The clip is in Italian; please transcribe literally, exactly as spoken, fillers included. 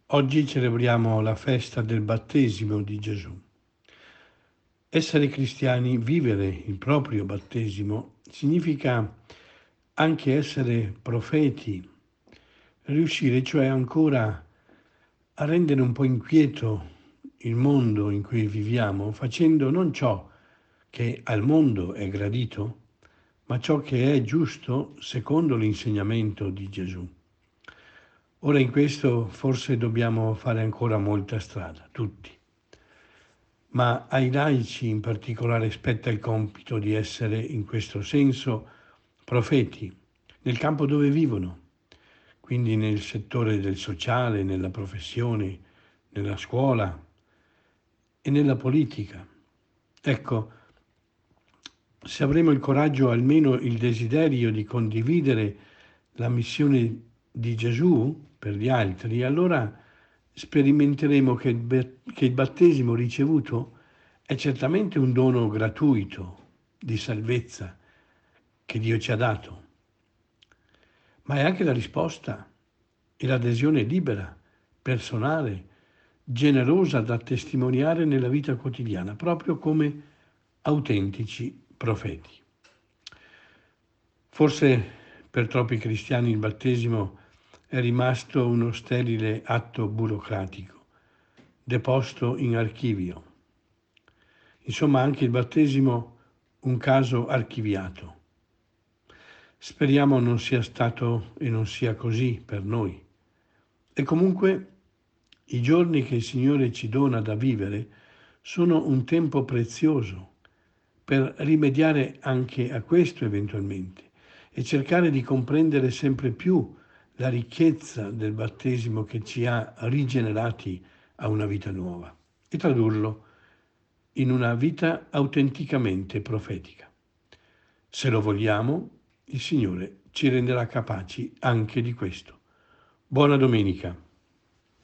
Oggi celebriamo la festa del battesimo di Gesù. Essere cristiani, vivere il proprio battesimo, significa anche essere profeti, riuscire cioè ancora a rendere un po' inquieto il mondo in cui viviamo, facendo non ciò che al mondo è gradito, ma ciò che è giusto secondo l'insegnamento di Gesù. Ora in questo forse dobbiamo fare ancora molta strada, tutti, ma ai laici in particolare spetta il compito di essere in questo senso profeti nel campo dove vivono, quindi nel settore del sociale, nella professione, nella scuola e nella politica. Ecco, se avremo il coraggio, almeno il desiderio di condividere la missione di Gesù per gli altri, allora sperimenteremo che il, che il battesimo ricevuto è certamente un dono gratuito di salvezza che Dio ci ha dato, ma è anche la risposta e l'adesione libera, personale, generosa da testimoniare nella vita quotidiana, proprio come autentici profeti. Forse per troppi cristiani il battesimo è rimasto uno sterile atto burocratico, deposto in archivio. Insomma, anche il battesimo un caso archiviato. Speriamo non sia stato e non sia così per noi. E comunque i giorni che il Signore ci dona da vivere sono un tempo prezioso per rimediare anche a questo eventualmente e cercare di comprendere sempre più la ricchezza del battesimo che ci ha rigenerati a una vita nuova e tradurlo in una vita autenticamente profetica. Se lo vogliamo, il Signore ci renderà capaci anche di questo. Buona domenica.